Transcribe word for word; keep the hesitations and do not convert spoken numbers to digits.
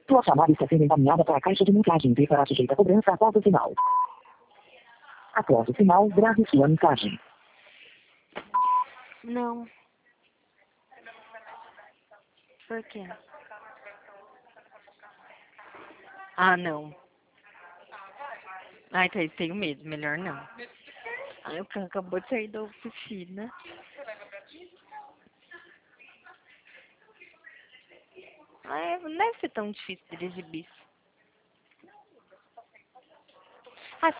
Tua chamada está sendo encaminhada para a caixa de mensagem e será sujeita a cobrança após o sinal. Após o sinal, grave sua mensagem. Não. Por quê? Ah, não. Ai, Thaís, tenho medo. Melhor não. Ai, o Cão acabou de sair da oficina. Ai, não deve ser tão difícil dirigir bis.